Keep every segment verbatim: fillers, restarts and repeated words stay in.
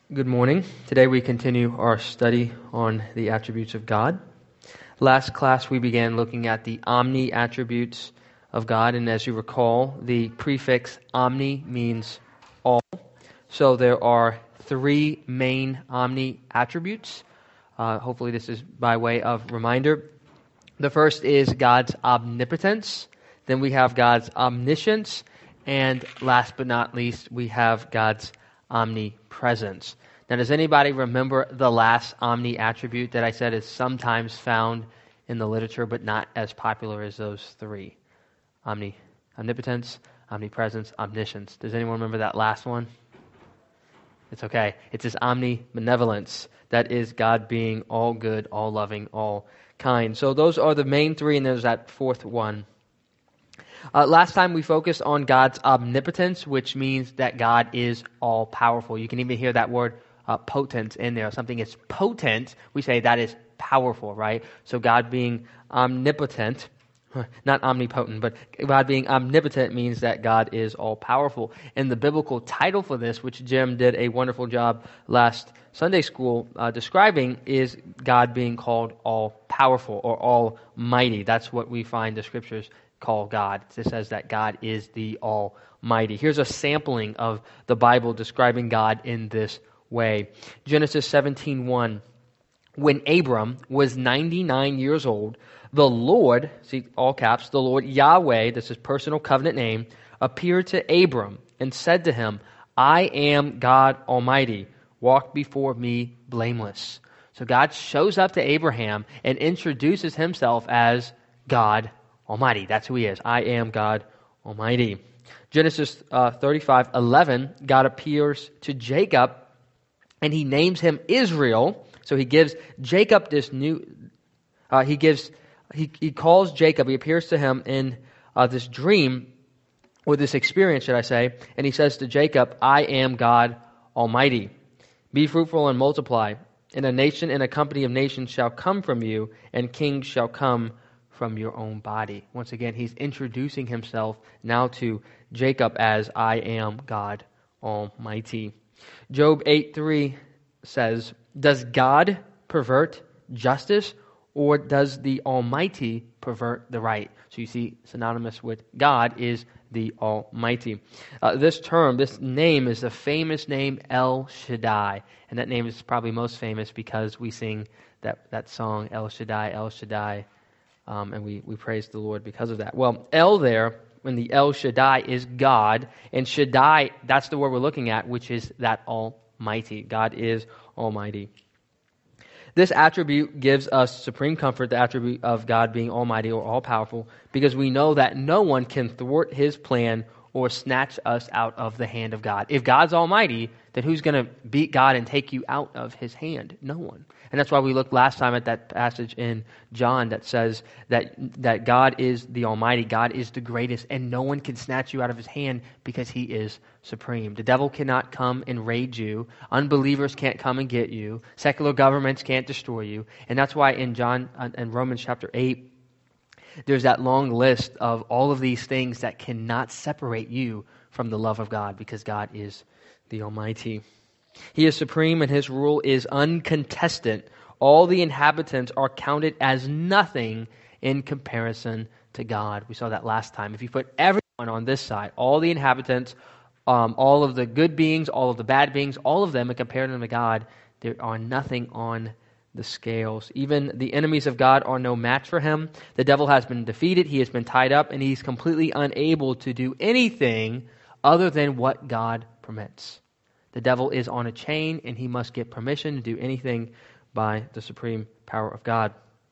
Good morning. Today we continue our study on the attributes of God. Last class we began looking at the omni attributes of God, and as you recall, the prefix omni means all. So there are three main omni attributes. Uh, hopefully this is by way of reminder. The first is God's omnipotence. Then we have God's omniscience. And last but not least, we have God's omnipresence. Now, does anybody remember the last omni attribute that I said is sometimes found in the literature, but not as popular as those three? Omni, omnipotence, omnipresence, omniscience. Does anyone remember that last one? It's okay. It's this omnibenevolence. That is God being all good, all loving, all kind. So those are the main three, and there's that fourth one. Uh, last time we focused on God's omnipotence, which means that God is all-powerful. You can even hear that word uh, potent in there. Something is potent, we say that is powerful, right? So God being omnipotent, not omnipotent, but God being omnipotent means that God is all-powerful. And the biblical title for this, which Jim did a wonderful job last Sunday school uh, describing, is God being called all-powerful or almighty. That's what we find the scriptures call God. It says that God is the Almighty. Here's a sampling of the Bible describing God in this way. Genesis seventeen one. When Abram was ninety-nine years old, the Lord, see all caps, the Lord Yahweh, this is personal covenant name, appeared to Abram and said to him, I am God Almighty. Walk before me blameless. So God shows up to Abraham and introduces himself as God Almighty. That's who he is. I am God Almighty. Genesis uh, thirty-five eleven, God appears to Jacob and he names him Israel. So he gives Jacob this new, uh, he gives, he, he calls Jacob, he appears to him in uh, this dream, or this experience, should I say, and he says to Jacob, I am God Almighty. Be fruitful and multiply, and a nation and a company of nations shall come from you, and kings shall come from your own body. Once again, he's introducing himself now to Jacob as I am God Almighty. Job eight three says, does God pervert justice, or does the Almighty pervert the right? So you see, synonymous with God is the Almighty. Uh, this term, this name is the famous name El Shaddai. And that name is probably most famous because we sing that, that song, El Shaddai, El Shaddai. Um, and we, we praise the Lord because of that. Well, El there, when the El Shaddai is God, and Shaddai, that's the word we're looking at, which is that Almighty. God is Almighty. This attribute gives us supreme comfort, the attribute of God being Almighty or all-powerful, because we know that no one can thwart His plan or snatch us out of the hand of God. If God's Almighty, then who's going to beat God and take you out of His hand? No one. And that's why we looked last time at that passage in John that says that, that God is the Almighty, God is the greatest, and no one can snatch you out of His hand because He is supreme. The devil cannot come and raid you. Unbelievers can't come and get you. Secular governments can't destroy you. And that's why in John in Romans chapter eight, there's that long list of all of these things that cannot separate you from the love of God, because God is the Almighty. He is supreme and His rule is uncontested. All the inhabitants are counted as nothing in comparison to God. We saw that last time. If you put everyone on this side, all the inhabitants, um, all of the good beings, all of the bad beings, all of them, and compare them to God, there are nothing on the scales. Even the enemies of God are no match for Him. The devil has been defeated. He has been tied up, and he's completely unable to do anything other than what God permits. The devil is on a chain, and he must get permission to do anything by the supreme power of God.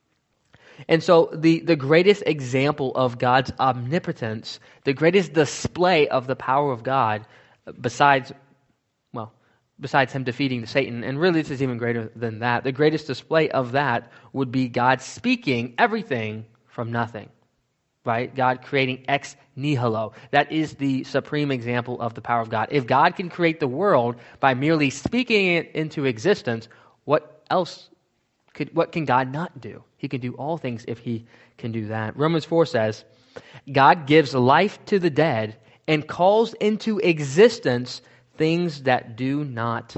And so the, the greatest example of God's omnipotence, the greatest display of the power of God, besides, well, besides Him defeating the Satan, and really this is even greater than that, the greatest display of that would be God speaking everything from nothing. Right? God creating ex nihilo. That is the supreme example of the power of God. If God can create the world by merely speaking it into existence, what else could, what can God not do? He can do all things if He can do that. Romans four says, God gives life to the dead and calls into existence things that do not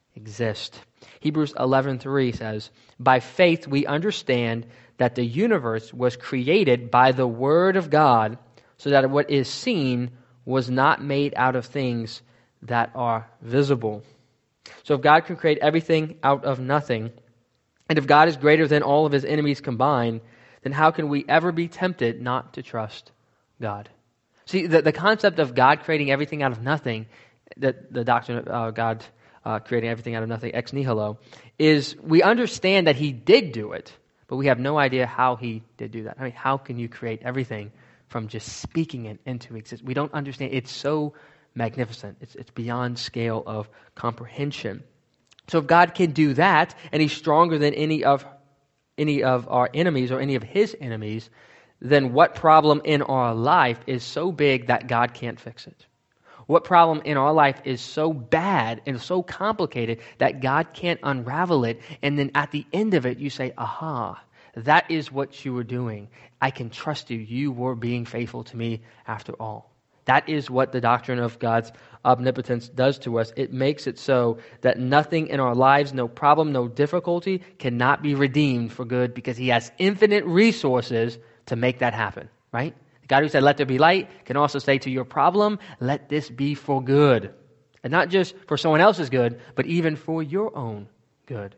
exist. Hebrews eleven three says, "By faith we understand that the universe was created by the word of God, so that what is seen was not made out of things that are visible." So if God can create everything out of nothing, and if God is greater than all of his enemies combined, then how can we ever be tempted not to trust God? See, the, the concept of God creating everything out of nothing, the, the doctrine of uh, God uh, creating everything out of nothing, ex nihilo, is we understand that he did do it, but we have no idea how he did do that. I mean, how can you create everything from just speaking it into existence? We don't understand. It's so magnificent. It's, it's beyond scale of comprehension. So if God can do that, and he's stronger than any of any of our enemies or any of his enemies, then what problem in our life is so big that God can't fix it? What problem in our life is so bad and so complicated that God can't unravel it? And then at the end of it, you say, aha, that is what you were doing. I can trust you. You were being faithful to me after all. That is what the doctrine of God's omnipotence does to us. It makes it so that nothing in our lives, no problem, no difficulty, cannot be redeemed for good because he has infinite resources to make that happen, right? The God who said, let there be light, can also say to your problem, let this be for good. And not just for someone else's good, but even for your own good.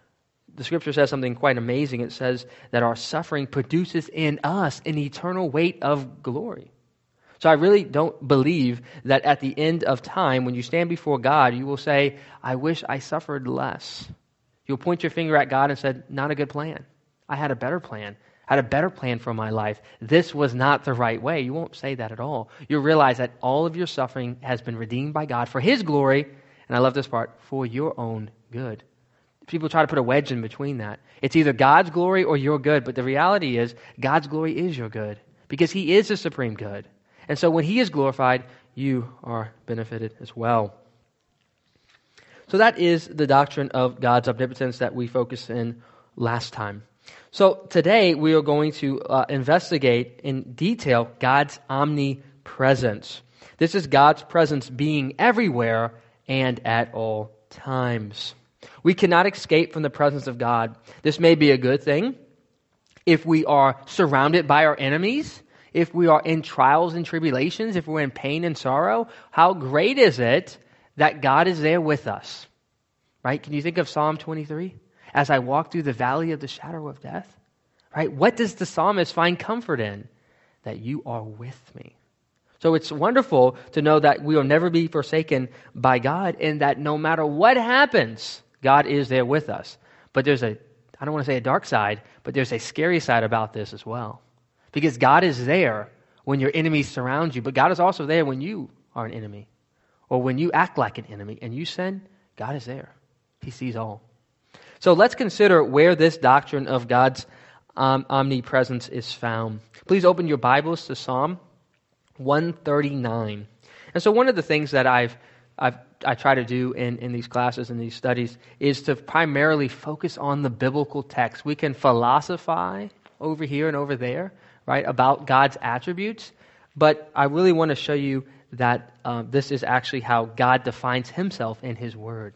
The scripture says something quite amazing. It says that our suffering produces in us an eternal weight of glory. So I really don't believe that at the end of time, when you stand before God, you will say, I wish I suffered less. You'll point your finger at God and say, not a good plan. I had a better plan. I had a better plan for my life. This was not the right way. You won't say that at all. You'll realize that all of your suffering has been redeemed by God for his glory, and I love this part, for your own good. People try to put a wedge in between that. It's either God's glory or your good, but the reality is God's glory is your good because he is the supreme good. And so when he is glorified, you are benefited as well. So that is the doctrine of God's omnipotence that we focused in last time. So today we are going to uh, investigate in detail God's omnipresence. This is God's presence being everywhere and at all times. We cannot escape from the presence of God. This may be a good thing if we are surrounded by our enemies, if we are in trials and tribulations, if we're in pain and sorrow. How great is it that God is there with us? Right? Can you think of Psalm twenty-three? As I walk through the valley of the shadow of death. Right? What does the psalmist find comfort in? That you are with me. So it's wonderful to know that we will never be forsaken by God and that no matter what happens, God is there with us. But there's a, I don't want to say a dark side, but there's a scary side about this as well. Because God is there when your enemies surround you, but God is also there when you are an enemy or when you act like an enemy and you sin, God is there. He sees all. So let's consider where this doctrine of God's um, omnipresence is found. Please open your Bibles to Psalm one thirty-nine. And so one of the things that I've, I've I try to do in, in these classes and these studies is to primarily focus on the biblical text. We can philosophize over here and over there, right, about God's attributes, but I really want to show you that uh, this is actually how God defines himself in his word.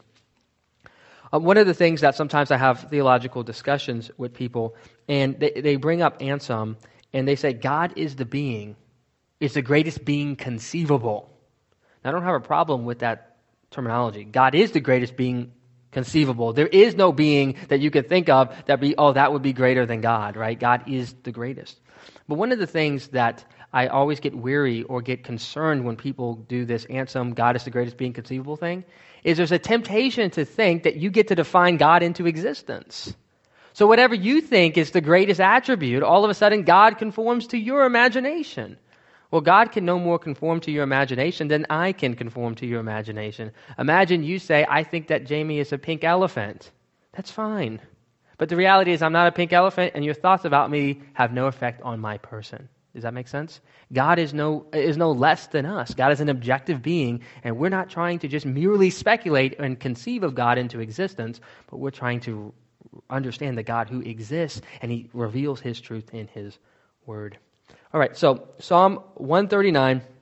Uh, one of the things that sometimes I have theological discussions with people, and they, they bring up Anselm, and they say, God is the being, is the greatest being conceivable. Now, I don't have a problem with that terminology. God is the greatest being conceivable. There is no being that you could think of that be, oh, that would be greater than God, right? God is the greatest. But one of the things that I always get weary or get concerned when people do this Anselm, God is the greatest being conceivable thing, is there's a temptation to think that you get to define God into existence. So whatever you think is the greatest attribute, all of a sudden God conforms to your imagination. Well, God can no more conform to your imagination than I can conform to your imagination. Imagine you say, I think that Jamie is a pink elephant. That's fine. But the reality is I'm not a pink elephant, and your thoughts about me have no effect on my person. Does that make sense? God is no is no less than us. God is an objective being, and we're not trying to just merely speculate and conceive of God into existence, but we're trying to understand the God who exists, and he reveals his truth in his word. All right, so Psalm one thirty-nine,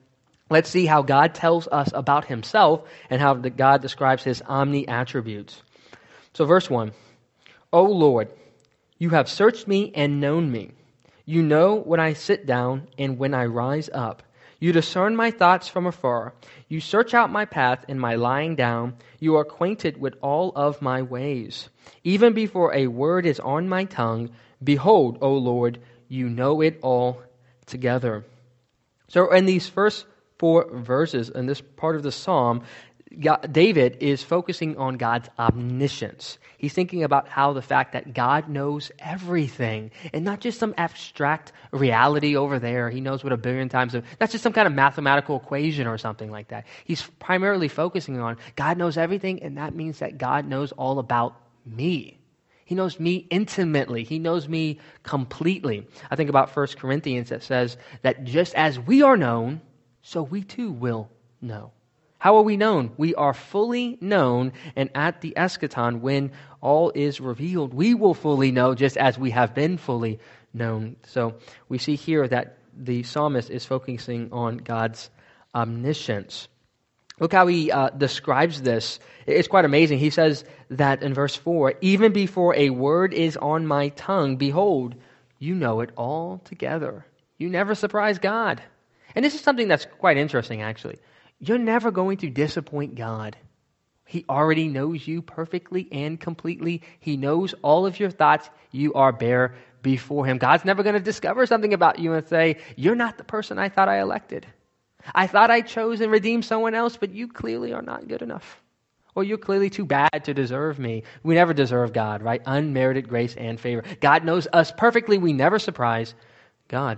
let's see how God tells us about himself and how the God describes his omni attributes. So verse one, O Lord, you have searched me and known me. You know when I sit down and when I rise up. You discern my thoughts from afar. You search out my path and my lying down. You are acquainted with all of my ways. Even before a word is on my tongue, behold, O Lord, you know it all together. So in these first four verses, in this part of the psalm, God, David is focusing on God's omniscience. He's thinking about how the fact that God knows everything and not just some abstract reality over there. He knows what a billion times, of, not just some kind of mathematical equation or something like that. He's primarily focusing on God knows everything, and that means that God knows all about me. He knows me intimately. He knows me completely. I think about First Corinthians that says that just as we are known, so we too will know. How are we known? We are fully known, and at the eschaton, when all is revealed, we will fully know just as we have been fully known. So we see here that the psalmist is focusing on God's omniscience. Look how he uh, describes this. It's quite amazing. He says that in verse four, even before a word is on my tongue, behold, you know it all together. You never surprise God. And this is something that's quite interesting, actually. You're never going to disappoint God. He already knows you perfectly and completely. He knows all of your thoughts. You are bare before him. God's never going to discover something about you and say, you're not the person I thought I elected. I thought I chose and redeemed someone else, but you clearly are not good enough. Or you're clearly too bad to deserve me. We never deserve God, right? Unmerited grace and favor. God knows us perfectly. We never surprise God.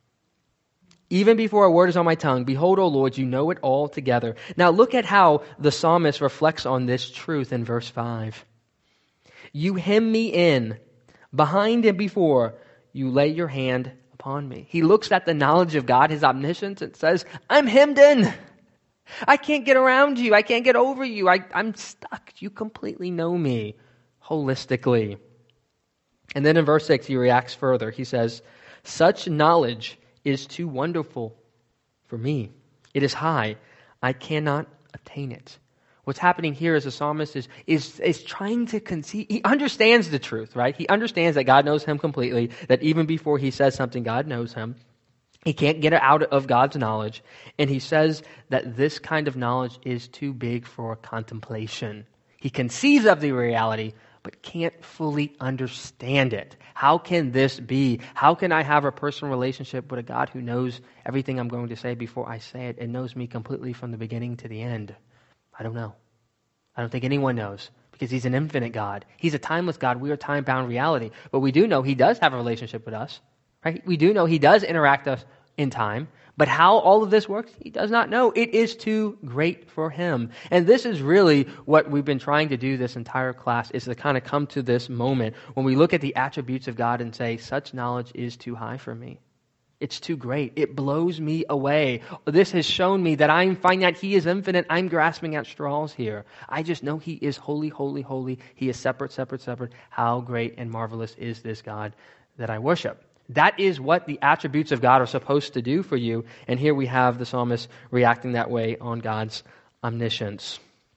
Even before a word is on my tongue, behold, O Lord, you know it all together. Now look at how the psalmist reflects on this truth in verse five. You hem me in, behind and before, you lay your hand upon me. He looks at the knowledge of God, his omniscience, and says, I'm hemmed in. I can't get around you. I can't get over you. I, I'm stuck. You completely know me holistically. And then in verse six, he reacts further. He says, such knowledge is too wonderful for me. It is high. I cannot attain it. What's happening here is the psalmist is, is, is trying to conceive. He understands the truth, right? He understands that God knows him completely, that even before he says something, God knows him. He can't get out of God's knowledge. And he says that this kind of knowledge is too big for contemplation. He conceives of the reality, but can't fully understand it. How can this be? How can I have a personal relationship with a God who knows everything I'm going to say before I say it and knows me completely from the beginning to the end? I don't know. I don't think anyone knows because he's an infinite God. He's a timeless God. We are time-bound reality. But we do know he does have a relationship with us. Right? We do know he does interact us in time. But how all of this works, he does not know. It is too great for him. And this is really what we've been trying to do this entire class, is to kind of come to this moment when we look at the attributes of God and say, such knowledge is too high for me. It's too great. It blows me away. This has shown me that I'm finding out he is infinite. I'm grasping at straws here. I just know he is holy, holy, holy. He is separate, separate, separate. How great and marvelous is this God that I worship? That is what the attributes of God are supposed to do for you. And here we have the psalmist reacting that way on God's omniscience.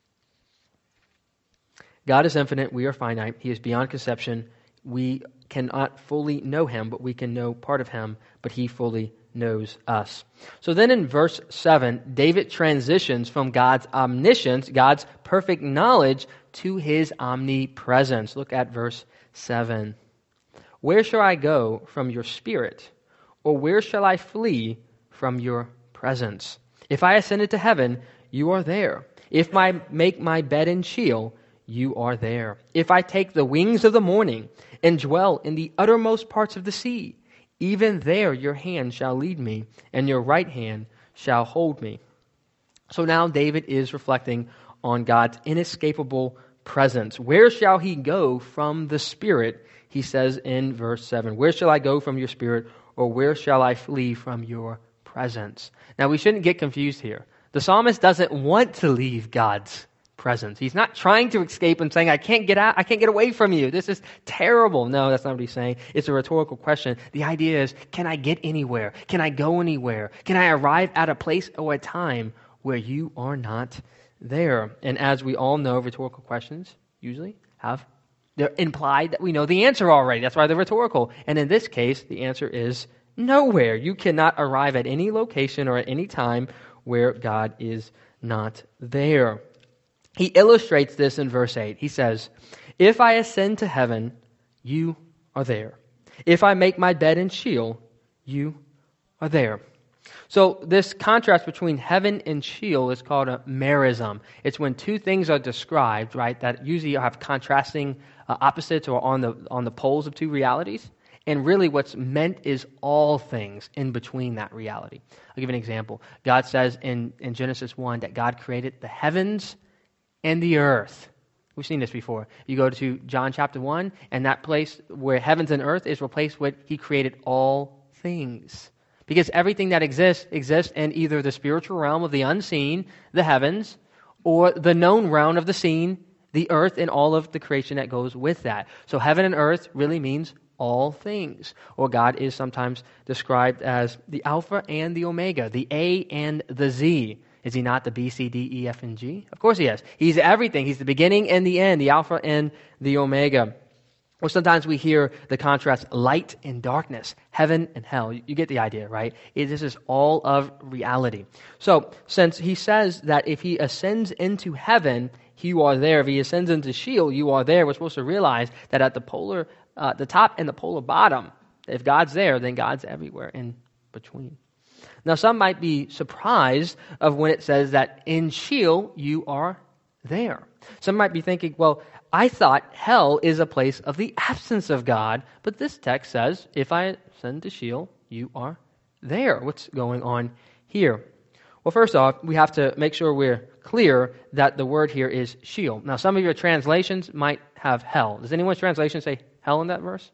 God is infinite. We are finite. He is beyond conception. We cannot fully know him, but we can know part of him, but he fully knows us. So then in verse seven, David transitions from God's omniscience, God's perfect knowledge, to his omnipresence. Look at verse seven. Where shall I go from your spirit? Or where shall I flee from your presence? If I ascend into heaven, you are there. If I make my bed in Sheol, you are there. If I take the wings of the morning and dwell in the uttermost parts of the sea, even there your hand shall lead me, and your right hand shall hold me. So now David is reflecting on God's inescapable presence. Where shall he go from the Spirit? He says in verse seven, where shall I go from your Spirit, or where shall I flee from your presence? Now we shouldn't get confused here. The psalmist doesn't want to leave God's presence. He's not trying to escape and saying, I can't get out, I can't get away from you. This is terrible. No, that's not what he's saying. It's a rhetorical question. The idea is, can I get anywhere? Can I go anywhere? Can I arrive at a place or a time where you are not there? And as we all know, rhetorical questions usually have, they're implied that we know the answer already. That's why they're rhetorical. And in this case, the answer is nowhere. You cannot arrive at any location or at any time where God is not there. He illustrates this in verse eight. He says, if I ascend to heaven, you are there. If I make my bed in Sheol, you are there. So this contrast between heaven and Sheol is called a merism. It's when two things are described, right, that usually have contrasting uh, opposites or on the on the poles of two realities. And really what's meant is all things in between that reality. I'll give you an example. God says in, in Genesis one that God created the heavens and the earth. We've seen this before. You go to John chapter one, and that place where heavens and earth is replaced with He created all things. Because everything that exists, exists in either the spiritual realm of the unseen, the heavens, or the known realm of the seen, the earth, and all of the creation that goes with that. So heaven and earth really means all things. Or God is sometimes described as the Alpha and the Omega, the A and the Z. Is He not the B, C, D, E, F, and G? Of course He is. He's everything. He's the beginning and the end, the Alpha and the Omega. Or sometimes we hear the contrast, light and darkness, heaven and hell. You get the idea, right? It, this is all of reality. So, since He says that if He ascends into heaven, you are there. If He ascends into Sheol, you are there. We're supposed to realize that at the polar, uh, the top and the polar bottom, if God's there, then God's everywhere in between. Now, some might be surprised of when it says that in Sheol, you are there. Some might be thinking, well, I thought hell is a place of the absence of God, but this text says, if I ascend to Sheol, you are there. What's going on here? Well, first off, we have to make sure we're clear that the word here is Sheol. Now, some of your translations might have hell. Does anyone's translation say hell in that verse?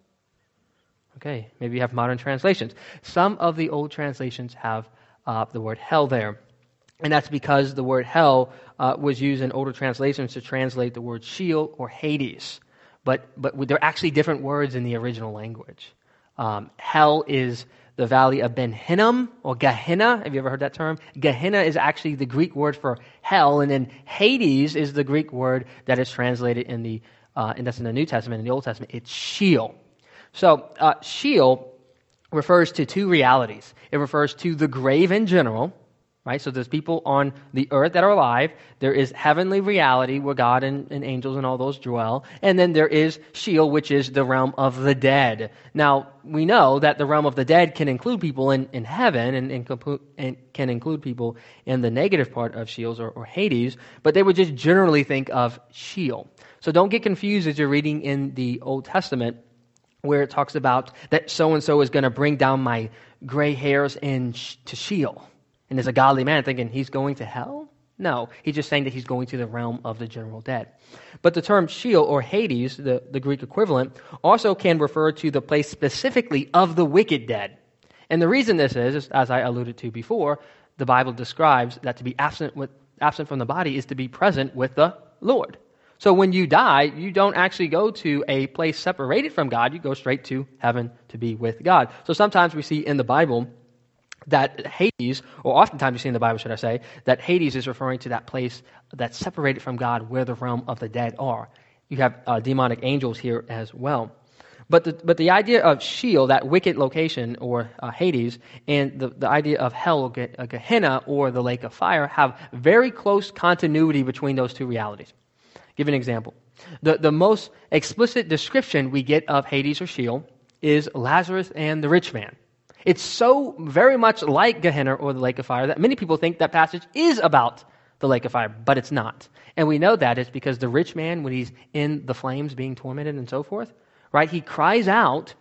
Okay, maybe you have modern translations. Some of the old translations have uh, the word hell there. And that's because the word hell uh, was used in older translations to translate the word Sheol or Hades. But but they're actually different words in the original language. Um, hell is the valley of Ben Hinnom or Gehenna. Have you ever heard that term? Gehenna is actually the Greek word for hell. And then Hades is the Greek word that is translated in the, uh, and that's in the New Testament. In the Old Testament, it's Sheol. So uh, Sheol refers to two realities. It refers to the grave in general, right? So there's people on the earth that are alive. There is heavenly reality where God and, and angels and all those dwell. And then there is Sheol, which is the realm of the dead. Now, we know that the realm of the dead can include people in, in heaven and, and, compl- and can include people in the negative part of Sheol or, or Hades, but they would just generally think of Sheol. So don't get confused as you're reading in the Old Testament where it talks about that so-and-so is going to bring down my gray hairs into Sheol. And there's a godly man thinking he's going to hell? No, he's just saying that he's going to the realm of the general dead. But the term Sheol or Hades, the, the Greek equivalent, also can refer to the place specifically of the wicked dead. And the reason this is, is as I alluded to before, the Bible describes that to be absent with, absent from the body is to be present with the Lord. So when you die, you don't actually go to a place separated from God. You go straight to heaven to be with God. So sometimes we see in the Bible that Hades, or oftentimes you see in the Bible, should I say, that Hades is referring to that place that's separated from God where the realm of the dead are. You have uh, demonic angels here as well. But the, but the idea of Sheol, that wicked location, or uh, Hades, and the, the idea of hell, or Gehenna, or the lake of fire, have very close continuity between those two realities. Give an example. The, the most explicit description we get of Hades or Sheol is Lazarus and the rich man. It's so very much like Gehenna or the lake of fire that many people think that passage is about the lake of fire, but it's not. And we know that is because the rich man, when he's in the flames being tormented and so forth, right, he cries out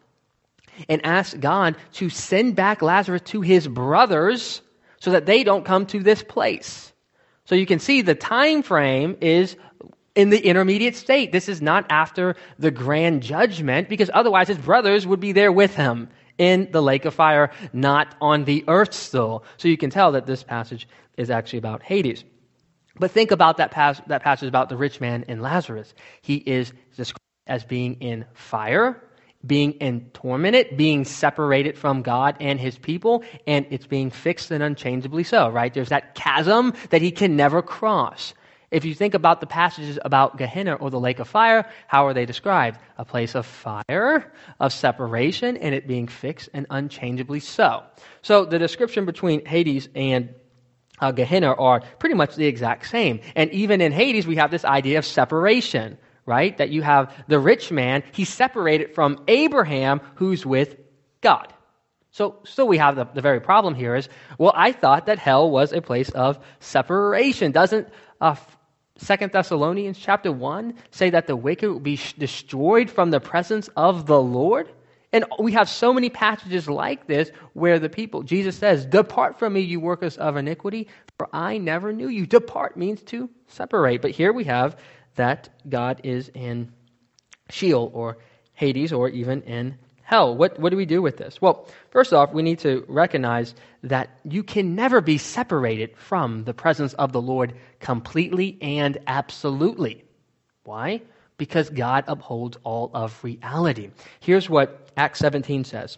and asks God to send back Lazarus to his brothers so that they don't come to this place. So you can see the time frame is in the intermediate state. This is not after the grand judgment, because otherwise his brothers would be there with him in the lake of fire, not on the earth still. So you can tell that this passage is actually about Hades. But think about that, pas- that passage about the rich man and Lazarus. He is described as being in fire, being in tormented, being separated from God and his people, and it's being fixed and unchangeably so, right? There's that chasm that he can never cross. If you think about the passages about Gehenna or the lake of fire, how are they described? A place of fire, of separation, and it being fixed and unchangeably so. So the description between Hades and uh, Gehenna are pretty much the exact same. And even in Hades, we have this idea of separation, right? That you have the rich man, he's separated from Abraham, who's with God. So still we have the, the very problem here is, well, I thought that hell was a place of separation. Doesn't uh, Second Thessalonians chapter one say that the wicked will be sh- destroyed from the presence of the Lord? And we have so many passages like this where the people, Jesus says, depart from me, you workers of iniquity, for I never knew you. Depart means to separate. But here we have that God is in Sheol or Hades or even in hell. What, what do we do with this? Well, first off, we need to recognize that you can never be separated from the presence of the Lord completely and absolutely. Why? Because God upholds all of reality. Here's what Acts seventeen says.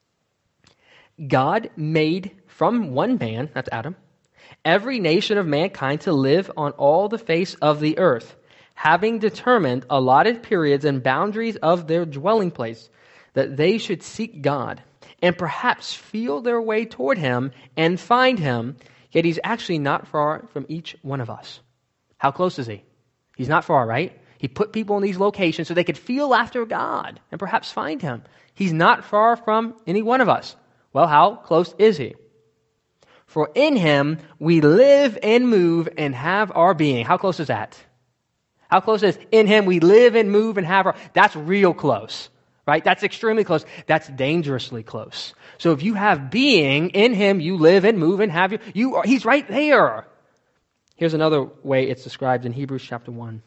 God made from one man, that's Adam, every nation of mankind to live on all the face of the earth, having determined allotted periods and boundaries of their dwelling place, that they should seek God and perhaps feel their way toward him and find him, yet he's actually not far from each one of us. How close is he? He's not far, right? He put people in these locations so they could feel after God and perhaps find him. He's not far from any one of us. Well, how close is he? For in him we live and move and have our being. How close is that? How close is in him we live and move and have our... That's real close, right? That's extremely close. That's dangerously close. So if you have being, in him you live and move and have your... You are, he's right there. Here's another way it's described in Hebrews chapter one.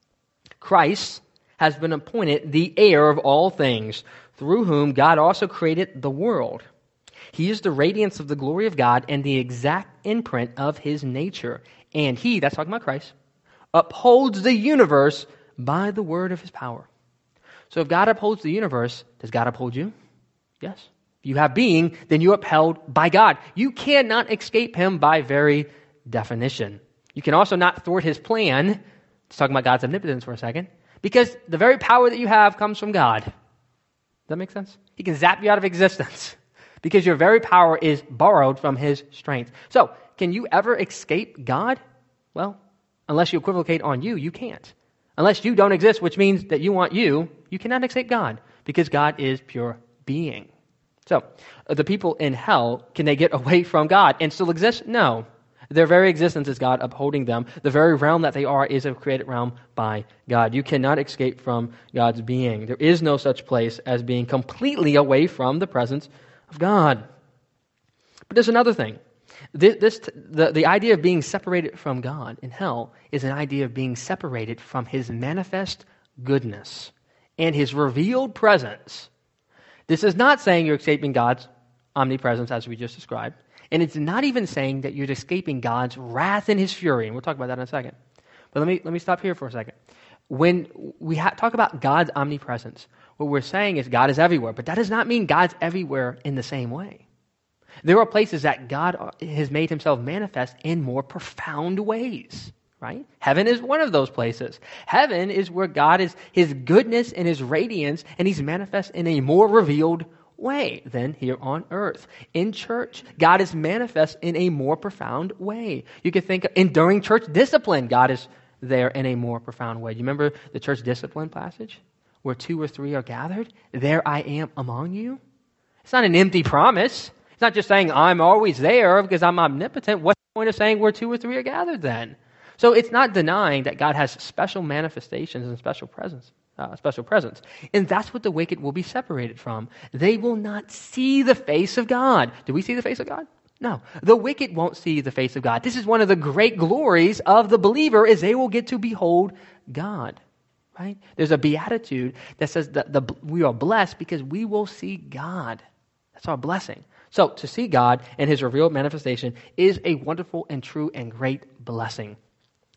Christ has been appointed the heir of all things, through whom God also created the world. He is the radiance of the glory of God and the exact imprint of his nature. And he, that's talking about Christ, upholds the universe by the word of his power. So if God upholds the universe, does God uphold you? Yes. If you have being, then you're upheld by God. You cannot escape him by very definition. You can also not thwart his plan. Let's talk about God's omnipotence for a second. Because the very power that you have comes from God. Does that make sense? He can zap you out of existence. Because your very power is borrowed from his strength. So, can you ever escape God? Well, unless you equivocate on you, you can't. Unless you don't exist, which means that you want you, you cannot escape God. Because God is pure being. So, the people in hell, can they get away from God and still exist? No. Their very existence is God upholding them. The very realm that they are is a created realm by God. You cannot escape from God's being. There is no such place as being completely away from the presence of God. But there's another thing. This, this the, the idea of being separated from God in hell is an idea of being separated from his manifest goodness and his revealed presence. This is not saying you're escaping God's omnipresence as we just described. And it's not even saying that you're escaping God's wrath and his fury. And we'll talk about that in a second. But let me let me stop here for a second. When we ha- talk about God's omnipresence, what we're saying is God is everywhere. But that does not mean God's everywhere in the same way. There are places that God has made himself manifest in more profound ways. Right? Heaven is one of those places. Heaven is where God is, his goodness and his radiance, and he's manifest in a more revealed way than here on earth. In church, God is manifest in a more profound way. You could think, in during church discipline, God is there in a more profound way. You remember the church discipline passage? Where two or three are gathered, there I am among you. It's not an empty promise. It's not just saying I'm always there because I'm omnipotent. What's the point of saying where two or three are gathered then? So it's not denying that God has special manifestations and special presence. Uh, special presence. And that's what the wicked will be separated from. They will not see the face of God. Do we see the face of God? No. The wicked won't see the face of God. This is one of the great glories of the believer is they will get to behold God. Right? There's a beatitude that says that the, we are blessed because we will see God. That's our blessing. So to see God and his revealed manifestation is a wonderful and true and great blessing.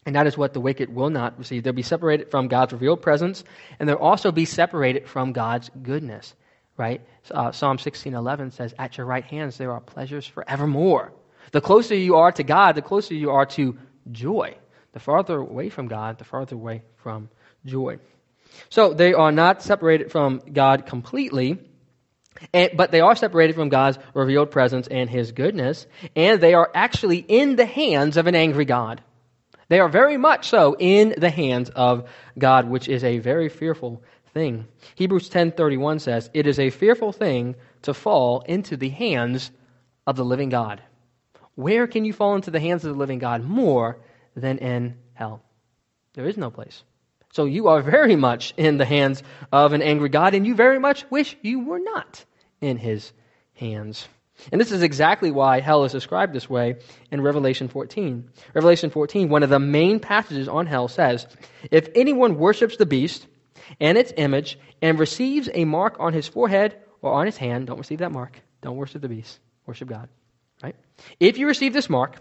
And that is what the wicked will not receive. They'll be separated from God's revealed presence, and they'll also be separated from God's goodness, right? Uh, Psalm sixteen eleven says, at your right hands there are pleasures forevermore. The closer you are to God, the closer you are to joy. The farther away from God, the farther away from joy. So they are not separated from God completely, and, but they are separated from God's revealed presence and His goodness, and they are actually in the hands of an angry God. They are very much so in the hands of God, which is a very fearful thing. Hebrews ten thirty-one says, it is a fearful thing to fall into the hands of the living God. Where can you fall into the hands of the living God more than in hell? There is no place. So you are very much in the hands of an angry God, and you very much wish you were not in His hands. And this is exactly why hell is described this way in Revelation fourteen. Revelation fourteen, one of the main passages on hell says, if anyone worships the beast and its image and receives a mark on his forehead or on his hand, don't receive that mark. Don't worship the beast. Worship God. Right? If you receive this mark,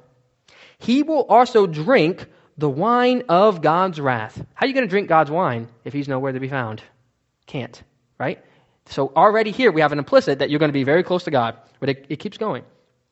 he will also drink the wine of God's wrath. How are you going to drink God's wine if He's nowhere to be found? Can't. Right? So already here we have an implicit that you're going to be very close to God. But it, it keeps going.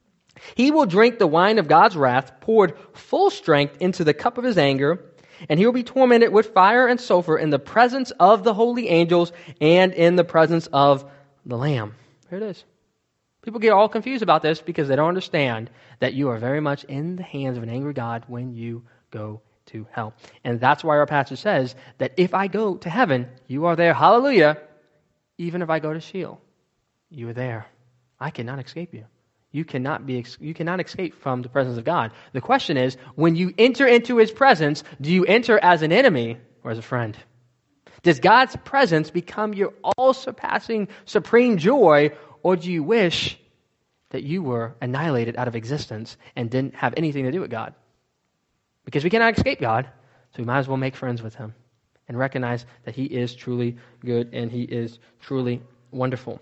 He will drink the wine of God's wrath, poured full strength into the cup of His anger, and he will be tormented with fire and sulfur in the presence of the holy angels and in the presence of the Lamb. Here it is. People get all confused about this because they don't understand that you are very much in the hands of an angry God when you go to hell. And that's why our passage says that if I go to heaven, you are there. Hallelujah. Even if I go to Sheol, you are there. I cannot escape you. You cannot be. You cannot escape from the presence of God. The question is, when you enter into His presence, do you enter as an enemy or as a friend? Does God's presence become your all-surpassing, supreme joy, or do you wish that you were annihilated out of existence and didn't have anything to do with God? Because we cannot escape God, so we might as well make friends with Him and recognize that He is truly good and He is truly wonderful.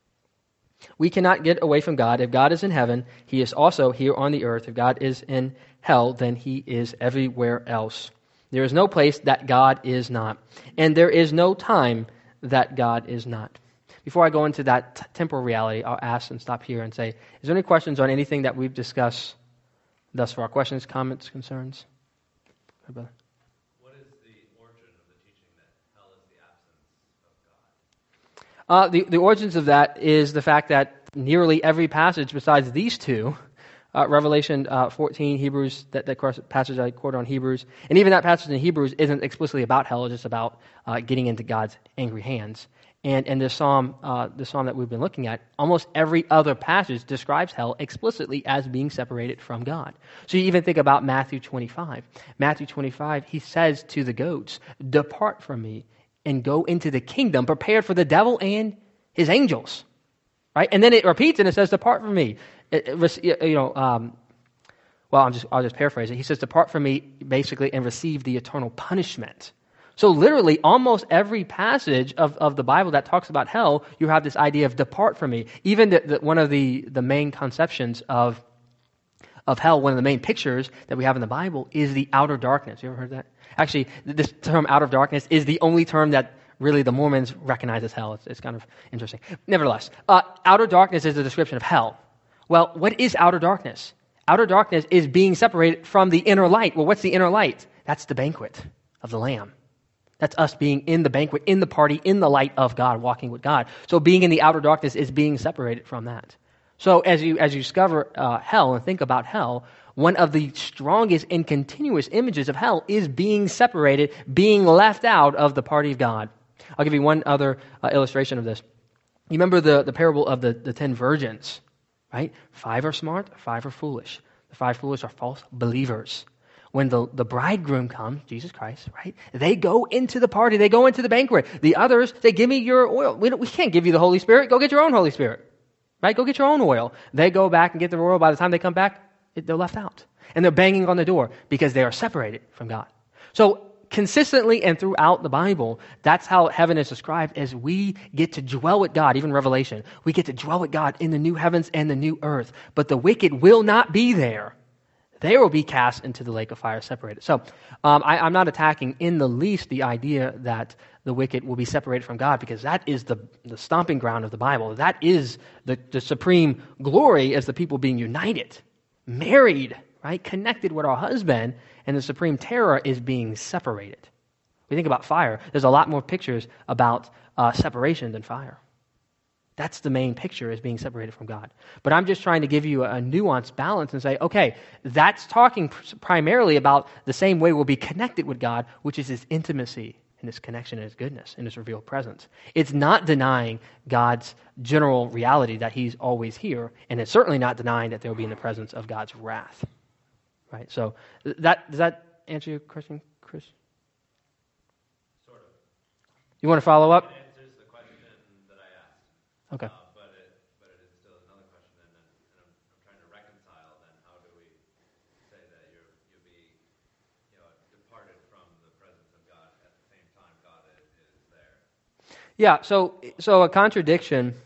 We cannot get away from God. If God is in heaven, He is also here on the earth. If God is in hell, then He is everywhere else. There is no place that God is not. And there is no time that God is not. Before I go into that t- temporal reality, I'll ask and stop here and say, is there any questions on anything that we've discussed thus far? Questions, comments, concerns? Go ahead, brother. Uh, the, the origins of that is the fact that nearly every passage besides these two, uh, Revelation uh, fourteen, Hebrews, that, that passage I quoted on Hebrews, and even that passage in Hebrews isn't explicitly about hell, it's just about uh, getting into God's angry hands. And in the psalm, uh, the psalm that we've been looking at, almost every other passage describes hell explicitly as being separated from God. So you even think about Matthew twenty-five. Matthew twenty-five, He says to the goats, "Depart from me and go into the kingdom prepared for the devil and his angels." Right? And then it repeats and it says, "Depart from me." It, it, you know, um, well, I'm just, I'll just paraphrase it. He says, "Depart from me," basically, and receive the eternal punishment. So literally, almost every passage of, of the Bible that talks about hell, you have this idea of "depart from me." Even the, the, one of the, the main conceptions of, of hell, one of the main pictures that we have in the Bible is the outer darkness. You ever heard that? Actually, this term "outer darkness" is the only term that really the Mormons recognize as hell. It's, it's kind of interesting. Nevertheless, uh, outer darkness is a description of hell. Well, what is outer darkness? Outer darkness is being separated from the inner light. Well, what's the inner light? That's the banquet of the Lamb. That's us being in the banquet, in the party, in the light of God, walking with God. So being in the outer darkness is being separated from that. So as you as you discover uh, hell and think about hell, one of the strongest and continuous images of hell is being separated, being left out of the party of God. I'll give you one other uh, illustration of this. You remember the, the parable of the, the ten virgins, right? Five are smart, five are foolish. The five foolish are false believers. When the, the bridegroom comes, Jesus Christ, right? They go into the party. They go into the banquet. The others, they give me your oil. We, don't, we can't give you the Holy Spirit. Go get your own Holy Spirit, right? Go get your own oil. They go back and get their oil. By the time they come back, it, they're left out. And they're banging on the door because they are separated from God. So consistently and throughout the Bible, that's how heaven is described, as we get to dwell with God, even Revelation. We get to dwell with God in the new heavens and the new earth. But the wicked will not be there. they will be cast into the lake of fire separated. So um, I, I'm not attacking in the least the idea that the wicked will be separated from God, because that is the, the stomping ground of the Bible. That is the, the supreme glory, as the people being united, married, right, connected with our husband, and the supreme terror is being separated. We think about fire. There's a lot more pictures about uh, separation than fire. That's the main picture, is being separated from God. But I'm just trying to give you a nuanced balance and say, okay, that's talking primarily about the same way we'll be connected with God, which is his intimacy and his connection and his goodness and his revealed presence. It's not denying God's general reality that he's always here, and it's certainly not denying that there will be in the presence of God's wrath. Right? So that does that answer your question, Chris? Sort of. You want to follow up? It answers the question that I asked. Okay. Uh, but it but it is still another question, and, then, and I'm, I'm trying to reconcile. Then how do we say that you're you'll be you know departed from the presence of God at the same time God is, is there? Yeah. So so a contradiction,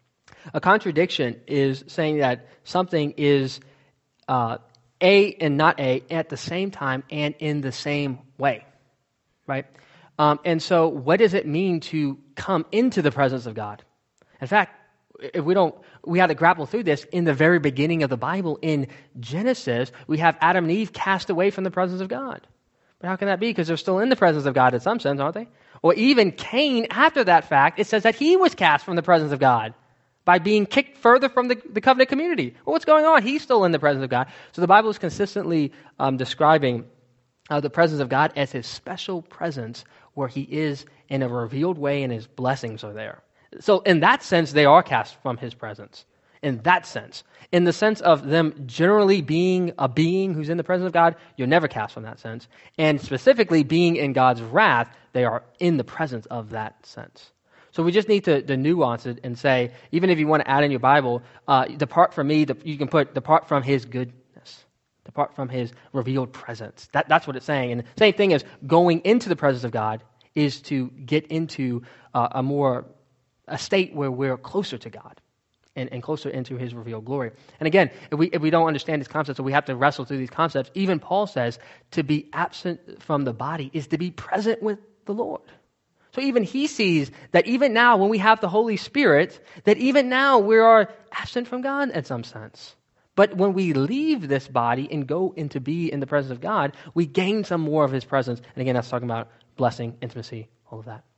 a contradiction is saying that something is uh, A and not A at the same time and in the same way, right? Um, and so what does it mean to come into the presence of God? In fact, if we don't, we had to grapple through this in the very beginning of the Bible. In Genesis, we have Adam and Eve cast away from the presence of God. But how can that be? Because they're still in the presence of God in some sense, aren't they? Or even Cain, after that fact, it says that he was cast from the presence of God by being kicked further from the, the covenant community. Well, what's going on? He's still in the presence of God. So the Bible is consistently um, describing uh, the presence of God as his special presence, where he is in a revealed way and his blessings are there. So in that sense, they are cast from his presence. In that sense. In the sense of them generally being a being who's in the presence of God, you're never cast from that sense. And specifically being in God's wrath, they are in the presence of that sense. So we just need to, to nuance it and say, even if you want to add in your Bible, uh, depart from me, you can put depart from his goodness. Depart from his revealed presence. That, that's what it's saying. And the same thing as going into the presence of God is to get into uh, a more, a state where we're closer to God and, and closer into his revealed glory. And again, if we, if we don't understand these concepts, or we have to wrestle through these concepts, even Paul says to be absent from the body is to be present with the Lord. So even he sees that even now when we have the Holy Spirit, that even now we are absent from God in some sense. But when we leave this body and go into be in the presence of God, we gain some more of his presence. And again, that's talking about blessing, intimacy, all of that.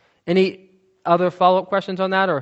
Any other follow-up questions on that? Or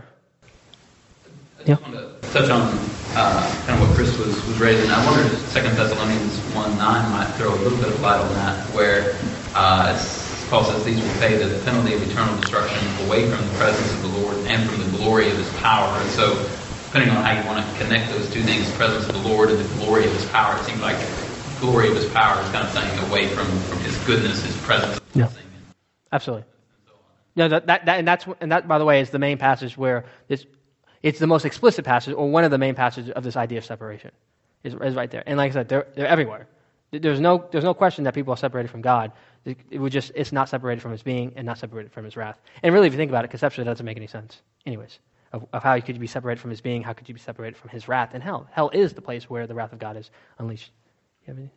I just yeah. want to touch on uh, kind of what Chris was, was raising. I wondered if Second Thessalonians one nine might throw a little bit of light on that, where uh, Paul says these will pay the penalty of eternal destruction away from the presence of the Lord and from the glory of his power. And so, depending on how you want to connect those two things, the presence of the Lord and the glory of his power, it seems like the glory of his power is kind of saying away from, from his goodness, his presence. Yeah, absolutely. Yeah, that, that, that, and that's and that, by the way, is the main passage where this, it's the most explicit passage, or one of the main passages of this idea of separation, is, is right there. And like I said, they're they're everywhere. There's no there's no question that people are separated from God. It, it would just it's not separated from his being and not separated from his wrath. And really, if you think about it, conceptually, that doesn't make any sense. Anyways. Of, of how could you be separated from his being, how could you be separated from his wrath in hell? Hell is the place where the wrath of God is unleashed. You have any?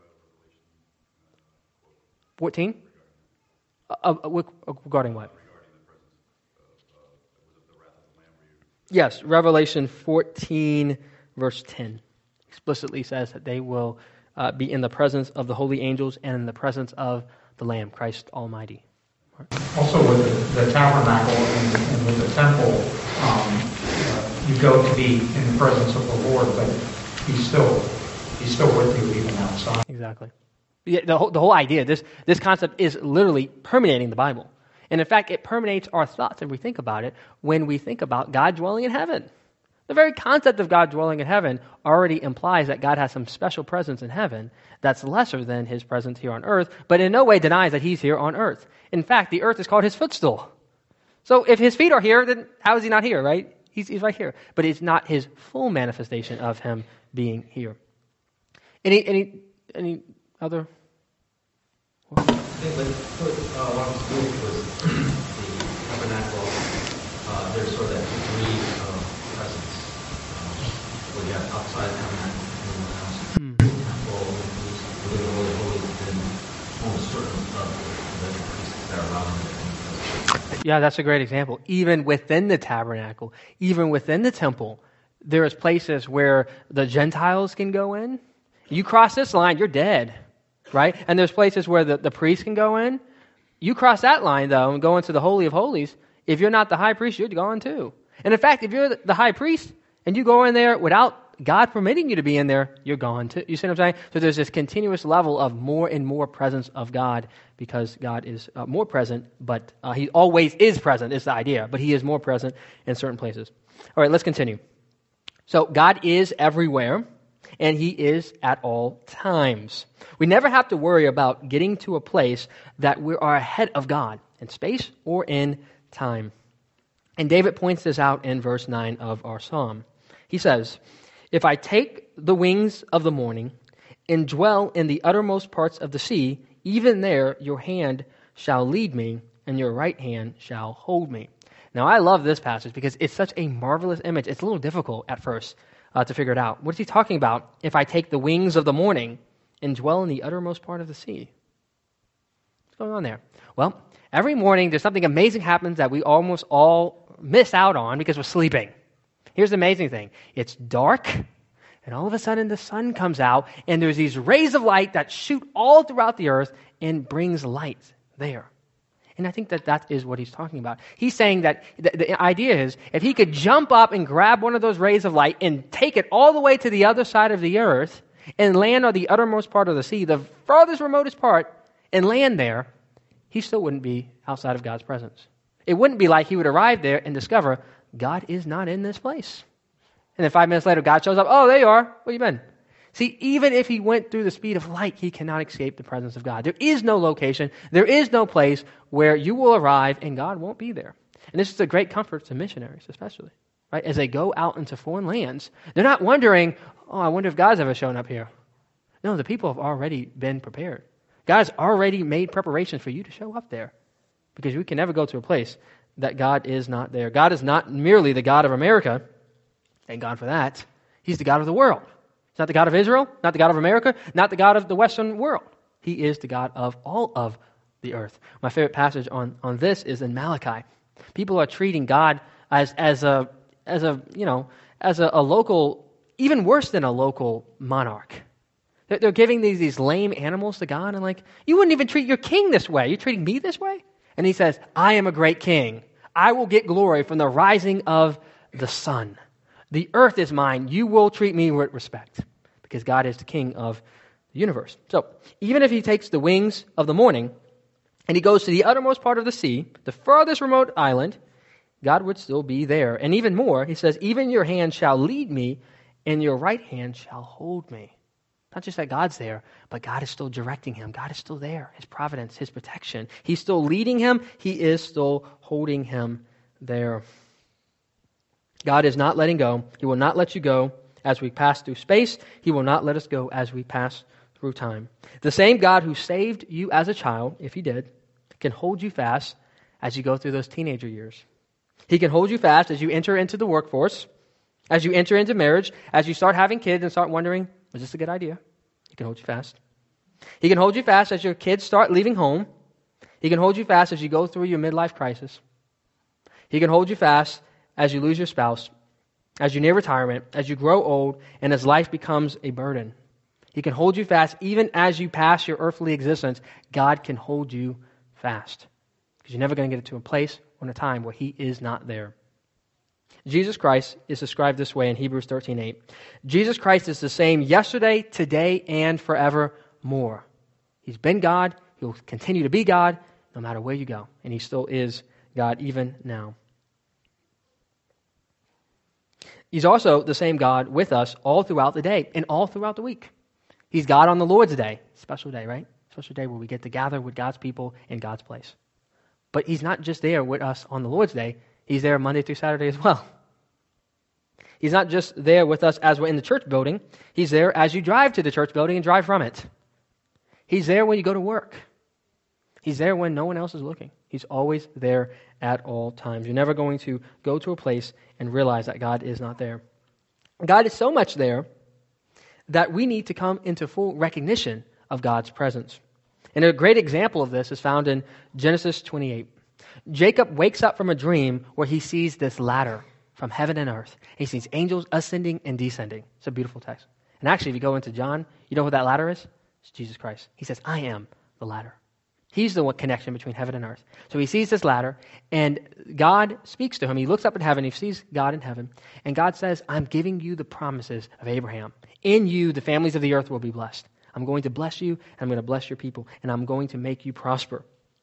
fourteen? Uh, uh, regarding what? Yes, Revelation fourteen, verse ten, explicitly says that they will uh, be in the presence of the holy angels and in the presence of the Lamb, Christ Almighty. Also with the, the tabernacle and, and with the temple, um, uh, you go to be in the presence of the Lord, but he's still he's still with you even outside. Exactly. Yeah, the whole, the whole idea, this this concept is literally permeating the Bible. And in fact, it permeates our thoughts if we think about it, when we think about God dwelling in heaven. The very concept of God dwelling in heaven already implies that God has some special presence in heaven that's lesser than his presence here on earth, but in no way denies that he's here on earth. In fact, the earth is called his footstool. So if his feet are here, then how is he not here, right? He's, he's right here. But it's not his full manifestation of him being here. Any any any other? I think with uh, what was good was the tabernacle. Uh, there's sort of that degree of presence uh, where you have outside tabernacle and everyone else. Hmm. Temple, Yeah, that's a great example. Even within the tabernacle, even within the temple, there is places where the Gentiles can go in. You cross this line, you're dead, right? And there's places where the, the priest can go in. You cross that line, though, and go into the Holy of Holies. If you're not the high priest, you're gone too. And in fact, if you're the high priest and you go in there without God permitting you to be in there, you're gone too. You see what I'm saying? So there's this continuous level of more and more presence of God because God is uh, more present, but uh, he always is present, is the idea. But he is more present in certain places. All right, let's continue. So God is everywhere, and he is at all times. We never have to worry about getting to a place that we are ahead of God in space or in time. And David points this out in verse nine of our psalm. He says, "If I take the wings of the morning and dwell in the uttermost parts of the sea, even there your hand shall lead me, and your right hand shall hold me." Now, I love this passage because it's such a marvelous image. It's a little difficult at first uh, to figure it out. What is he talking about? If I take the wings of the morning and dwell in the uttermost part of the sea. What's going on there? Well, every morning there's something amazing happens that we almost all miss out on because we're sleeping. Here's the amazing thing. It's dark, and all of a sudden the sun comes out, and there's these rays of light that shoot all throughout the earth and brings light there. And I think that that is what he's talking about. He's saying that the, the idea is if he could jump up and grab one of those rays of light and take it all the way to the other side of the earth and land on the uttermost part of the sea, the farthest, remotest part, and land there, he still wouldn't be outside of God's presence. It wouldn't be like he would arrive there and discover God is not in this place. And then five minutes later, God shows up. Oh, there you are. Where you been? See, even if he went through the speed of light, he cannot escape the presence of God. There is no location. There is no place where you will arrive and God won't be there. And this is a great comfort to missionaries, especially, right? As they go out into foreign lands, they're not wondering, oh, I wonder if God's ever shown up here. No, the people have already been prepared. God's already made preparations for you to show up there because we can never go to a place that God is not there. God is not merely the God of America. Thank God for that. He's the God of the world. He's not the God of Israel, not the God of America, not the God of the Western world. He is the God of all of the earth. My favorite passage on, on this is in Malachi. People are treating God as as a as a you know as a, a local, even worse than a local monarch. They're, they're giving these these lame animals to God and like, you wouldn't even treat your king this way. You're treating me this way? And he says, I am a great king. I will get glory from the rising of the sun. The earth is mine. You will treat me with respect because God is the king of the universe. So even if he takes the wings of the morning and he goes to the uttermost part of the sea, the farthest remote island, God would still be there. And even more, he says, even your hand shall lead me and your right hand shall hold me. Not just that God's there, but God is still directing him. God is still there. His providence, his protection. He's still leading him. He is still holding him there. God is not letting go. He will not let you go as we pass through space. He will not let us go as we pass through time. The same God who saved you as a child, if he did, can hold you fast as you go through those teenager years. He can hold you fast as you enter into the workforce, as you enter into marriage, as you start having kids and start wondering, is this a good idea? He can hold you fast. He can hold you fast as your kids start leaving home. He can hold you fast as you go through your midlife crisis. He can hold you fast as you lose your spouse, as you near retirement, as you grow old, and as life becomes a burden. He can hold you fast even as you pass your earthly existence. God can hold you fast because you're never going to get to a place or a time where he is not there. Jesus Christ is described this way in Hebrews thirteen eight. Jesus Christ is the same yesterday, today, and forevermore. He's been God. He'll continue to be God no matter where you go. And he still is God even now. He's also the same God with us all throughout the day and all throughout the week. He's God on the Lord's Day. Special day, right? Special day where we get to gather with God's people in God's place. But he's not just there with us on the Lord's Day. He's there Monday through Saturday as well. He's not just there with us as we're in the church building. He's there as you drive to the church building and drive from it. He's there when you go to work. He's there when no one else is looking. He's always there at all times. You're never going to go to a place and realize that God is not there. God is so much there that we need to come into full recognition of God's presence. And a great example of this is found in Genesis twenty-eight. Jacob wakes up from a dream where he sees this ladder from heaven and earth. He sees angels ascending and descending. It's a beautiful text. And actually, if you go into John, you know who that ladder is? It's Jesus Christ. He says, I am the ladder. He's the one connection between heaven and earth. So he sees this ladder, and God speaks to him. He looks up at heaven, he sees God in heaven, and God says, I'm giving you the promises of Abraham. In you, the families of the earth will be blessed. I'm going to bless you, and I'm going to bless your people, and I'm going to make you prosper.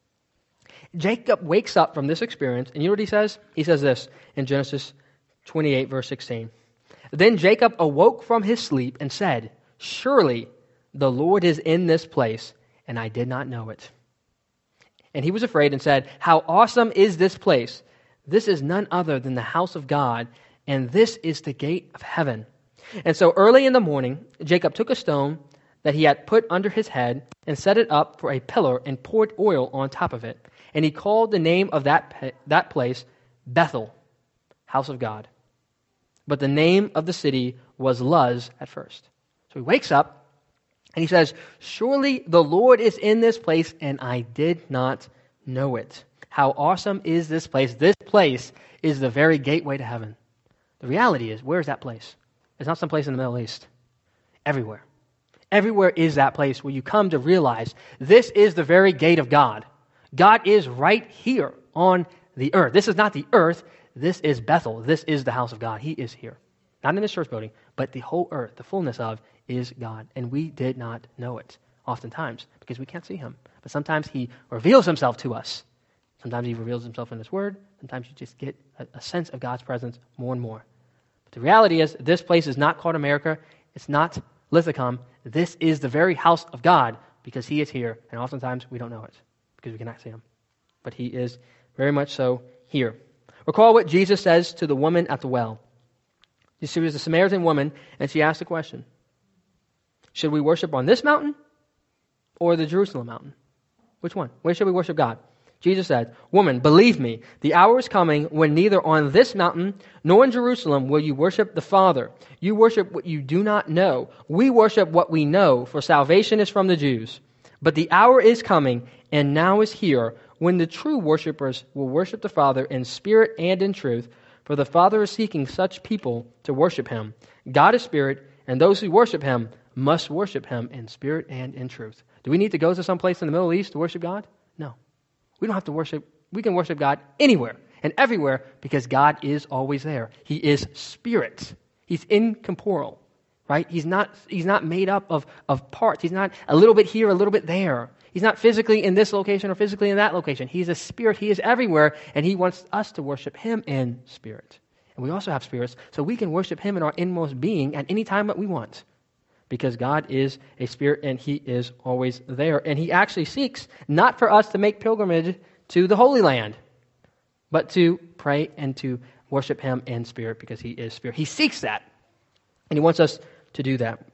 Jacob wakes up from this experience, and you know what he says? He says this in Genesis twenty-eight, verse sixteen. Then Jacob awoke from his sleep and said, surely the Lord is in this place, and I did not know it. And he was afraid and said, how awesome is this place? This is none other than the house of God, and this is the gate of heaven. And so early in the morning, Jacob took a stone that he had put under his head and set it up for a pillar and poured oil on top of it. And he called the name of that, that place Bethel, house of God. But the name of the city was Luz at first. So he wakes up, and he says, surely the Lord is in this place, and I did not know it. How awesome is this place? This place is the very gateway to heaven. The reality is, where is that place? It's not some place in the Middle East. Everywhere. Everywhere is that place where you come to realize this is the very gate of God. God is right here on the earth. This is not the earth. This is Bethel. This is the house of God. He is here. Not in this church building, but the whole earth, the fullness of, is God. And we did not know it oftentimes because we can't see him. But sometimes he reveals himself to us. Sometimes he reveals himself in his word. Sometimes you just get a, a sense of God's presence more and more. But the reality is, this place is not called America. It's not Lithicum. This is the very house of God because he is here. And oftentimes we don't know it because we cannot see him. But he is very much so here. Recall what Jesus says to the woman at the well. She was a Samaritan woman, and she asked the question, should we worship on this mountain or the Jerusalem mountain? Which one? Where should we worship God? Jesus said, woman, believe me, the hour is coming when neither on this mountain nor in Jerusalem will you worship the Father. You worship what you do not know. We worship what we know, for salvation is from the Jews. But the hour is coming, and now is here, when the true worshipers will worship the Father in spirit and in truth, for the Father is seeking such people to worship him. God is spirit, and those who worship him must worship him in spirit and in truth. Do we need to go to some place in the Middle East to worship God? No. We don't have to worship. We can worship God anywhere and everywhere because God is always there. He is spirit. He's incorporeal, right? He's not, he's not made up of, of parts. He's not a little bit here, a little bit there. He's not physically in this location or physically in that location. He's a spirit. He is everywhere, and he wants us to worship him in spirit. And we also have spirits, so we can worship him in our inmost being at any time that we want. Because God is a spirit, and he is always there. And he actually seeks not for us to make pilgrimage to the Holy Land, but to pray and to worship him in spirit, because he is spirit. He seeks that, and he wants us to do that.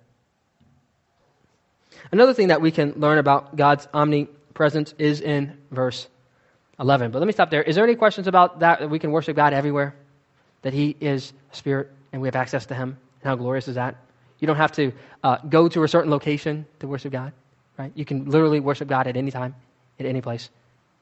Another thing that we can learn about God's omnipresence is in verse eleven. But let me stop there. Is there any questions about that, that we can worship God everywhere? That he is spirit and we have access to him? And how glorious is that? You don't have to uh, go to a certain location to worship God, right? You can literally worship God at any time, at any place.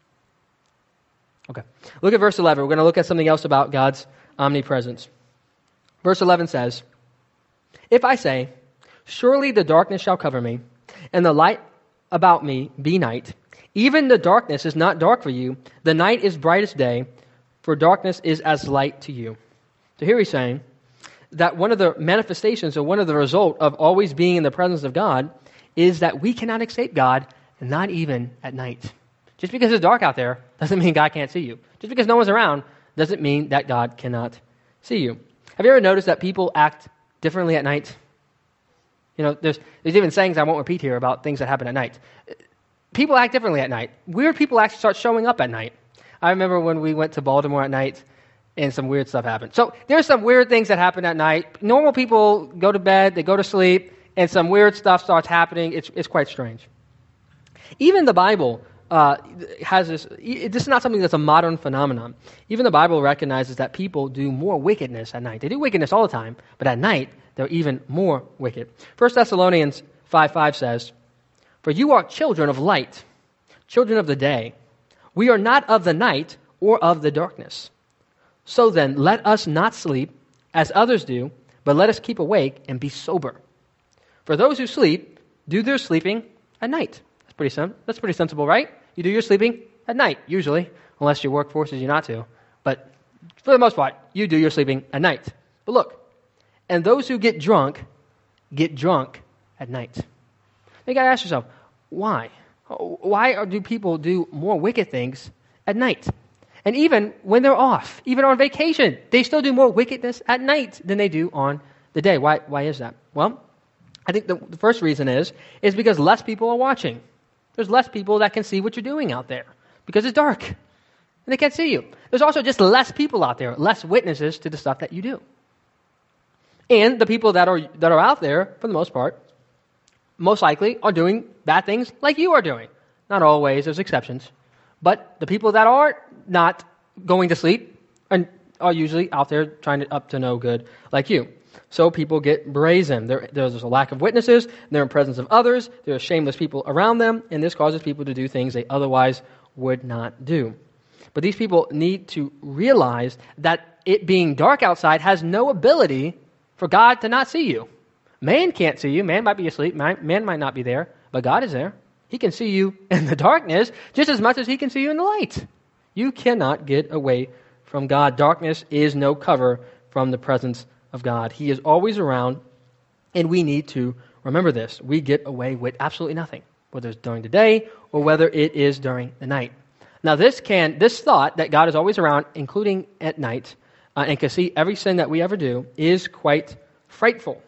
Okay. Look at verse eleven. We're going to look at something else about God's omnipresence. Verse eleven says, if I say, surely the darkness shall cover me, and the light about me be night, even the darkness is not dark for you, the night is bright as day, for darkness is as light to you. So here he's saying that one of the manifestations or one of the result of always being in the presence of God is that we cannot escape God, not even at night. Just because it's dark out there doesn't mean God can't see you. Just because no one's around doesn't mean that God cannot see you. Have you ever noticed that people act differently at night? You know, there's there's even sayings I won't repeat here about things that happen at night. People act differently at night. Weird people actually start showing up at night. I remember when we went to Baltimore at night and some weird stuff happened. So there's some weird things that happen at night. Normal people go to bed, they go to sleep, and some weird stuff starts happening. It's it's quite strange. Even the Bible uh, has this. This is not something that's a modern phenomenon. Even the Bible recognizes that people do more wickedness at night. They do wickedness all the time, but at night they're even more wicked. First Thessalonians five five says, "For you are children of light, children of the day. We are not of the night or of the darkness. So then, let us not sleep as others do, but let us keep awake and be sober. For those who sleep do their sleeping at night. That's pretty sim- That's pretty sensible, right? You do your sleeping at night, usually, unless your work forces you not to. But for the most part, you do your sleeping at night. But look, and those who get drunk, get drunk at night. You got to ask yourself, why? Why do people do more wicked things at night? And even when they're off, even on vacation, they still do more wickedness at night than they do on the day. Why, why is that? Well, I think the, the first reason is, is because less people are watching. There's less people that can see what you're doing out there because it's dark and they can't see you. There's also just less people out there, less witnesses to the stuff that you do. And the people that are that are out there, for the most part, most likely are doing bad things like you are doing. Not always, there's exceptions. But the people that are not going to sleep are, are usually out there trying to up to no good like you. So people get brazen. There, there's a lack of witnesses. They're in presence of others. There are shameless people around them. And this causes people to do things they otherwise would not do. But these people need to realize that it being dark outside has no ability for God to not see you. Man can't see you. Man might be asleep. Man, man might not be there. But God is there. He can see you in the darkness just as much as he can see you in the light. You cannot get away from God. Darkness is no cover from the presence of God. He is always around, and we need to remember this. We get away with absolutely nothing, whether it's during the day or whether it is during the night. Now, this can this thought that God is always around, including at night, uh, and can see every sin that we ever do, is quite frightful.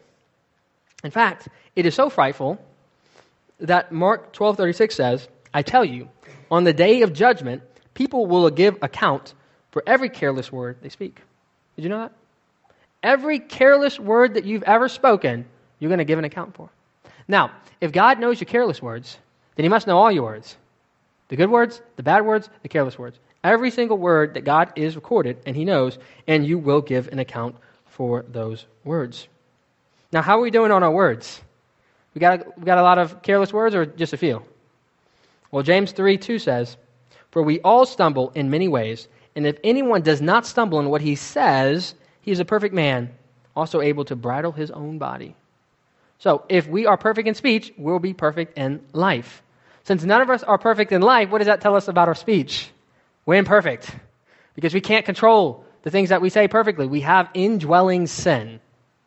In fact, it is so frightful that Mark twelve thirty-six says, I tell you, on the day of judgment, people will give account for every careless word they speak. Did you know that? Every careless word that you've ever spoken, you're going to give an account for. Now, if God knows your careless words, then he must know all your words. The good words, the bad words, the careless words. Every single word that God is recorded, and he knows, and you will give an account for those words. Now, how are we doing on our words? We got, we got a lot of careless words or just a few? Well, James three two says, for we all stumble in many ways, and if anyone does not stumble in what he says, he is a perfect man, also able to bridle his own body. So, if we are perfect in speech, we'll be perfect in life. Since none of us are perfect in life, what does that tell us about our speech? We're imperfect, because we can't control the things that we say perfectly. We have indwelling sin.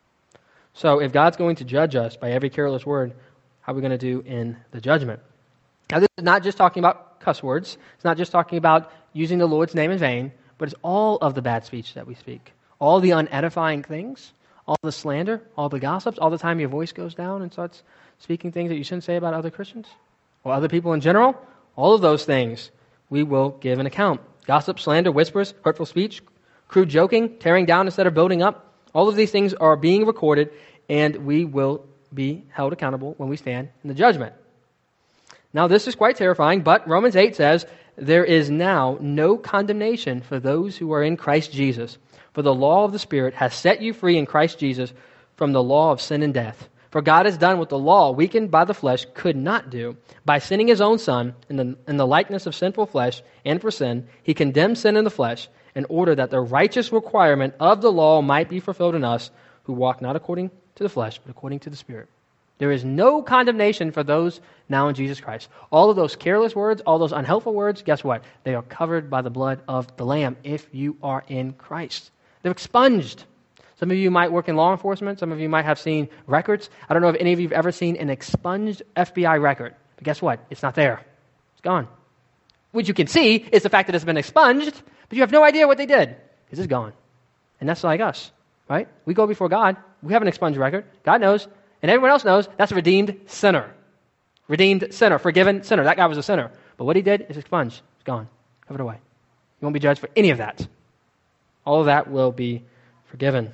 So if God's going to judge us by every careless word, how are we going to do in the judgment? Now, this is not just talking about cuss words. It's not just talking about using the Lord's name in vain, but it's all of the bad speech that we speak. All the unedifying things, all the slander, all the gossips, all the time your voice goes down and starts speaking things that you shouldn't say about other Christians or other people in general. All of those things we will give an account. Gossip, slander, whispers, hurtful speech, crude joking, tearing down instead of building up. All of these things are being recorded, and we will be held accountable when we stand in the judgment. Now, this is quite terrifying, but Romans eight says, there is now no condemnation for those who are in Christ Jesus. For the law of the Spirit has set you free in Christ Jesus from the law of sin and death. For God has done what the law, weakened by the flesh, could not do. By sending his own Son in the, in the likeness of sinful flesh, and for sin, he condemned sin in the flesh, in order that the righteous requirement of the law might be fulfilled in us, who walk not according to the flesh, but according to the Spirit. There is no condemnation for those now in Jesus Christ. All of those careless words, all those unhelpful words, guess what? They are covered by the blood of the Lamb if you are in Christ. They're expunged. Some of you might work in law enforcement. Some of you might have seen records. I don't know if any of you have ever seen an expunged F B I record. But guess what? It's not there. It's gone. What you can see is the fact that it's been expunged, but you have no idea what they did because it's gone. And that's like us, right? We go before God. We have an expunged record. God knows. And everyone else knows that's a redeemed sinner. Redeemed sinner. Forgiven sinner. That guy was a sinner. But what he did is expunged. It's gone. Covered away. You won't be judged for any of that. All of that will be forgiven.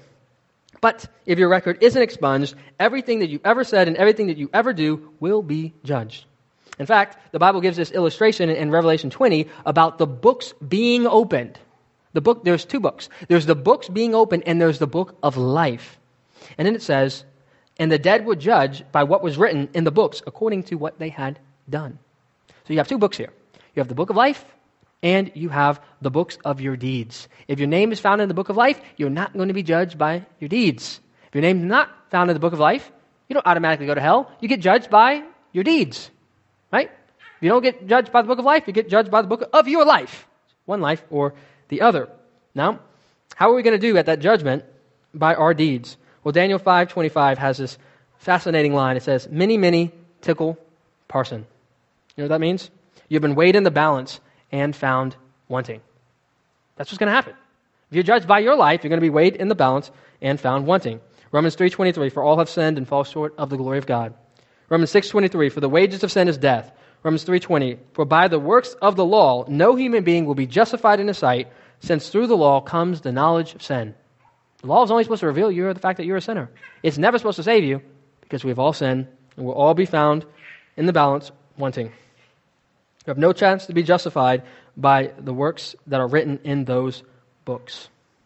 But if your record isn't expunged, everything that you ever said and everything that you ever do will be judged. In fact, the Bible gives this illustration in Revelation twenty about the books being opened. The book, there's two books. There's the books being opened and there's the book of life. And then it says, and the dead were judged by what was written in the books according to what they had done. So you have two books here. You have the book of life And you have the books of your deeds. If your name is found in the book of life, you're not going to be judged by your deeds. If your name is not found in the book of life, you don't automatically go to hell. You get judged by your deeds, right? If you don't get judged by the book of life, you get judged by the book of your life. One life or the other. Now, how are we going to do at that judgment? By our deeds. Well, Daniel five twenty-five has this fascinating line. It says, many, many tickle parson. You know what that means? You've been weighed in the balance and found wanting. That's what's going to happen. If you're judged by your life, you're going to be weighed in the balance and found wanting. Romans three twenty-three, for all have sinned and fall short of the glory of God. Romans six twenty-three, for the wages of sin is death. Romans three twenty, for by the works of the law, no human being will be justified in his sight, since through the law comes the knowledge of sin. The law is only supposed to reveal you the fact that you're a sinner. It's never supposed to save you, because we've all sinned, and we'll all be found in the balance wanting. You have no chance to be justified by the works that are written in those books.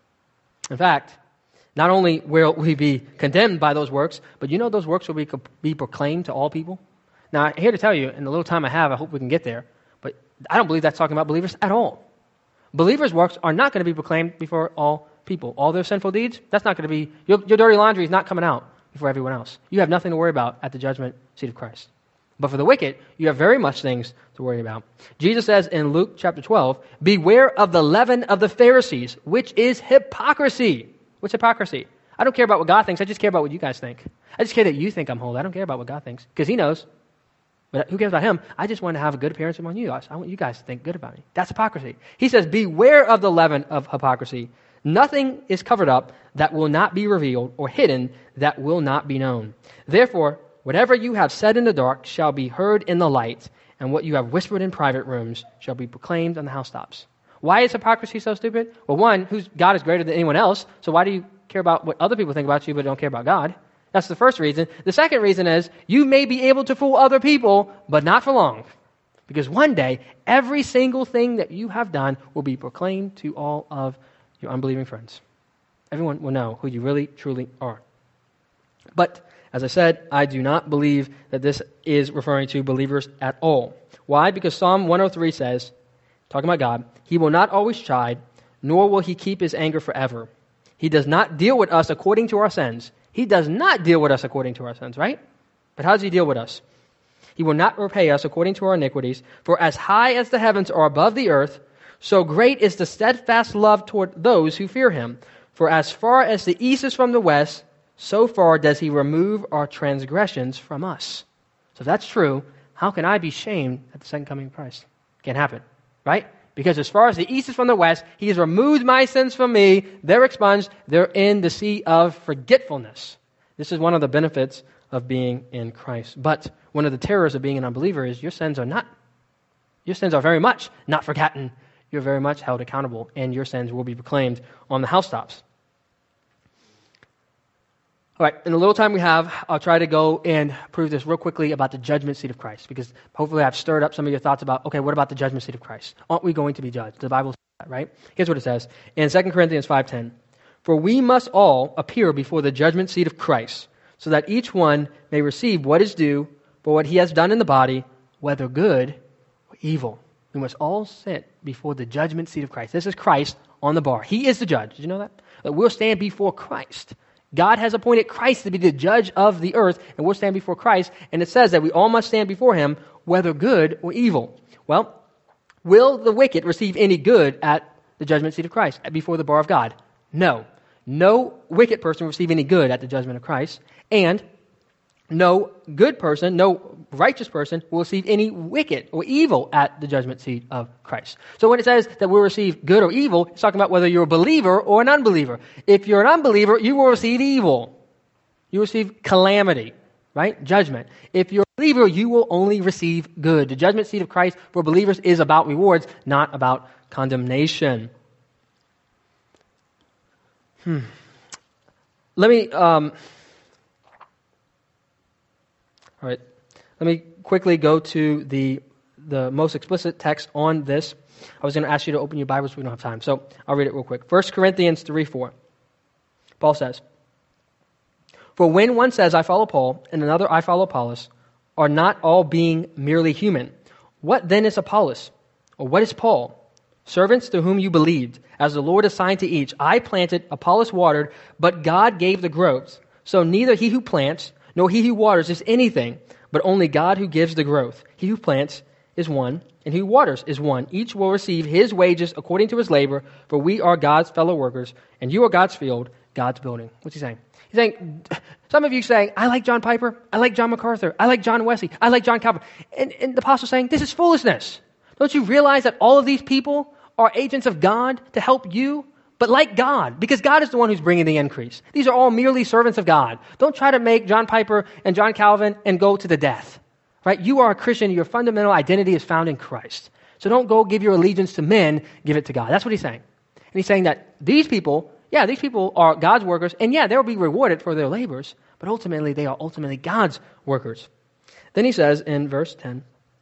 In fact, not only will we be condemned by those works, but you know those works will be, be proclaimed to all people? Now, I'm here to tell you, in the little time I have, I hope we can get there, but I don't believe that's talking about believers at all. Believers' works are not going to be proclaimed before all people. All their sinful deeds, that's not going to be, your, your dirty laundry is not coming out before everyone else. You have nothing to worry about at the judgment seat of Christ. But for the wicked, you have very much things to worry about. Jesus says in Luke chapter twelve, beware of the leaven of the Pharisees, which is hypocrisy. What's hypocrisy? I don't care about what God thinks. I just care about what you guys think. I just care that you think I'm holy. I don't care about what God thinks, because he knows. But who cares about him? I just want to have a good appearance among you guys. I want you guys to think good about me. That's hypocrisy. He says, beware of the leaven of hypocrisy. Nothing is covered up that will not be revealed, or hidden that will not be known. Therefore, whatever you have said in the dark shall be heard in the light, and what you have whispered in private rooms shall be proclaimed on the housetops. Why is hypocrisy so stupid? Well, one, who's, God is greater than anyone else, so why do you care about what other people think about you but don't care about God? That's the first reason. The second reason is you may be able to fool other people, but not for long. Because one day, every single thing that you have done will be proclaimed to all of your unbelieving friends. Everyone will know who you really, truly are. But, as I said, I do not believe that this is referring to believers at all. Why? Because Psalm one oh three says, talking about God, he will not always chide, nor will he keep his anger forever. He does not deal with us according to our sins. He does not deal with us according to our sins, right? But how does he deal with us? He will not repay us according to our iniquities. For as high as the heavens are above the earth, so great is the steadfast love toward those who fear him. For as far as the east is from the west, so far does he remove our transgressions from us. So if that's true, how can I be shamed at the second coming of Christ? Can't happen, right? Because as far as the east is from the west, he has removed my sins from me. They're expunged. They're in the sea of forgetfulness. This is one of the benefits of being in Christ. But one of the terrors of being an unbeliever is your sins are not, your sins are very much not forgotten. You're very much held accountable, and your sins will be proclaimed on the housetops. All right, in the little time we have, I'll try to go and prove this real quickly about the judgment seat of Christ, because hopefully I've stirred up some of your thoughts about, okay, what about the judgment seat of Christ? Aren't we going to be judged? The Bible says that, right? Here's what it says in Second Corinthians five ten. For we must all appear before the judgment seat of Christ, so that each one may receive what is due for what he has done in the body, whether good or evil. We must all sit before the judgment seat of Christ. This is Christ on the bar. He is the judge. Did you know that? That we'll stand before Christ. God has appointed Christ to be the judge of the earth, and we'll stand before Christ, and it says that we all must stand before him, whether good or evil. Well, will the wicked receive any good at the judgment seat of Christ, before the bar of God? No. No wicked person will receive any good at the judgment of Christ, and no good person, no righteous person will receive any wicked or evil at the judgment seat of Christ. So when it says that we'll receive good or evil, it's talking about whether you're a believer or an unbeliever. If you're an unbeliever, you will receive evil. You will receive calamity, right? Judgment. If you're a believer, you will only receive good. The judgment seat of Christ for believers is about rewards, not about condemnation. Hmm. Let me... Um, All right, let me quickly go to the the most explicit text on this. I was going to ask you to open your Bibles, but we don't have time, so I'll read it real quick. First Corinthians three four. Paul says, for when one says, I follow Paul, and another, I follow Apollos, are not all being merely human? What then is Apollos? Or what is Paul? servants to whom you believed, as the Lord assigned to each. I planted, Apollos watered, but God gave the growth. So neither he who plants nor he who waters is anything, but only God who gives the growth. He who plants is one, and he who waters is one. Each will receive his wages according to his labor, for we are God's fellow workers, and you are God's field, God's building. What's he saying? He's saying, some of you saying, I like John Piper, I like John MacArthur, I like John Wesley, I like John Calvin. And, and the apostle's saying, this is foolishness. Don't you realize that all of these people are agents of God to help you? But like God, because God is the one who's bringing the increase. These are all merely servants of God. Don't try to make John Piper and John Calvin and go to the death. Right? You are a Christian. Your fundamental identity is found in Christ. So don't go give your allegiance to men, give it to God. That's what he's saying. And he's saying that these people, yeah, these people are God's workers, and yeah, they'll be rewarded for their labors, but ultimately they are ultimately God's workers. Then he says in verse ten,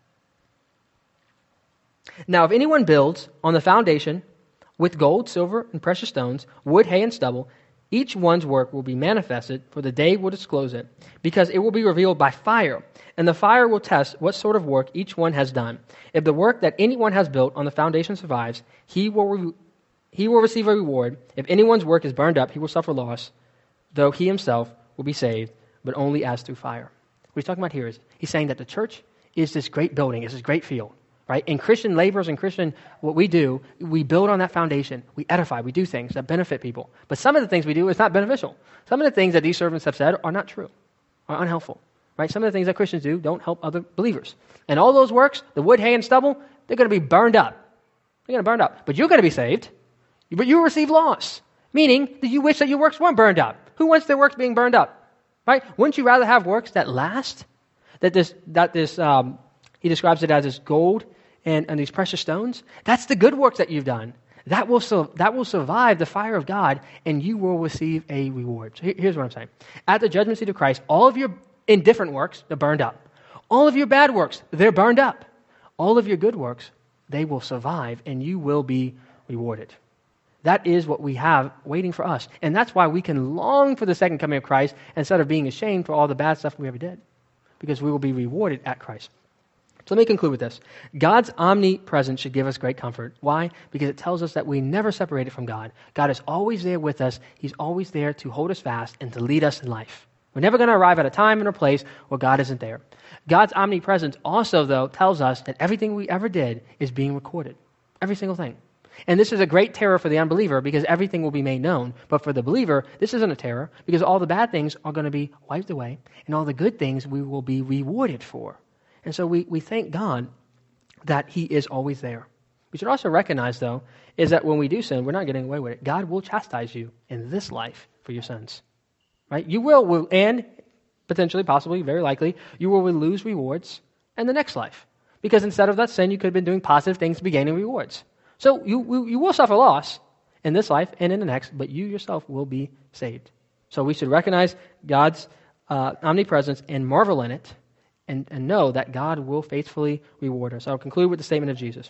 now if anyone builds on the foundation with gold, silver, and precious stones, wood, hay, and stubble, each one's work will be manifested, for the day will disclose it, because it will be revealed by fire, and the fire will test what sort of work each one has done. If the work that anyone has built on the foundation survives, he will re- he will receive a reward. If anyone's work is burned up, he will suffer loss, though he himself will be saved, but only as through fire. What he's talking about here is, he's saying that the church is this great building, it's this great field. Right? In Christian labors and Christian, what we do, we build on that foundation. We edify. We do things that benefit people. But some of the things we do is not beneficial. Some of the things that these servants have said are not true, are unhelpful. Right? Some of the things that Christians do don't help other believers. And all those works, the wood, hay, and stubble, they're going to be burned up. They're going to burn up. But you're going to be saved. But you receive loss. Meaning that you wish that your works weren't burned up. Who wants their works being burned up? Right? Wouldn't you rather have works that last? That this, that this, um, he describes it as this gold and, and these precious stones. That's the good works that you've done. That will su- that will survive the fire of God, and you will receive a reward. So here, here's what I'm saying. At the judgment seat of Christ, all of your indifferent works, they're burned up. All of your bad works, they're burned up. All of your good works, they will survive, and you will be rewarded. That is what we have waiting for us. And that's why we can long for the second coming of Christ instead of being ashamed for all the bad stuff we ever did. Because we will be rewarded at Christ. So let me conclude with this. God's omnipresence should give us great comfort. Why? Because it tells us that we never separated from God. God is always there with us. He's always there to hold us fast and to lead us in life. We're never going to arrive at a time and a place where God isn't there. God's omnipresence also, though, tells us that everything we ever did is being recorded. Every single thing. And this is a great terror for the unbeliever because everything will be made known. But for the believer, this isn't a terror because all the bad things are going to be wiped away and all the good things we will be rewarded for. And so we, we thank God that He is always there. We should also recognize, though, is that when we do sin, we're not getting away with it. God will chastise you in this life for your sins. Right? You will, will and potentially, possibly, very likely, you will lose rewards in the next life. Because instead of that sin, you could have been doing positive things to be gaining rewards. So you, you will suffer loss in this life and in the next, but you yourself will be saved. So we should recognize God's uh, omnipresence and marvel in it. And, and know that God will faithfully reward us. I'll conclude with the statement of Jesus.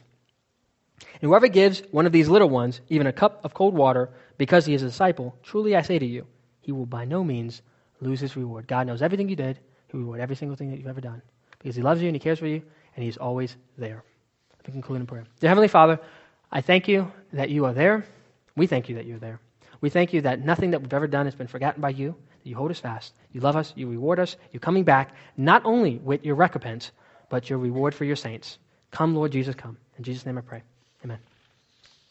And whoever gives one of these little ones even a cup of cold water because he is a disciple, truly I say to you, he will by no means lose his reward. God knows everything you did. He will reward every single thing that you've ever done. Because He loves you and He cares for you, and He is always there. Let me conclude in prayer. Dear Heavenly Father, I thank you that you are there. We thank you that you're there. We thank you that nothing that we've ever done has been forgotten by you. You hold us fast. You love us. You reward us. You're coming back, not only with your recompense, but your reward for your saints. Come, Lord Jesus, come. In Jesus' name I pray. Amen.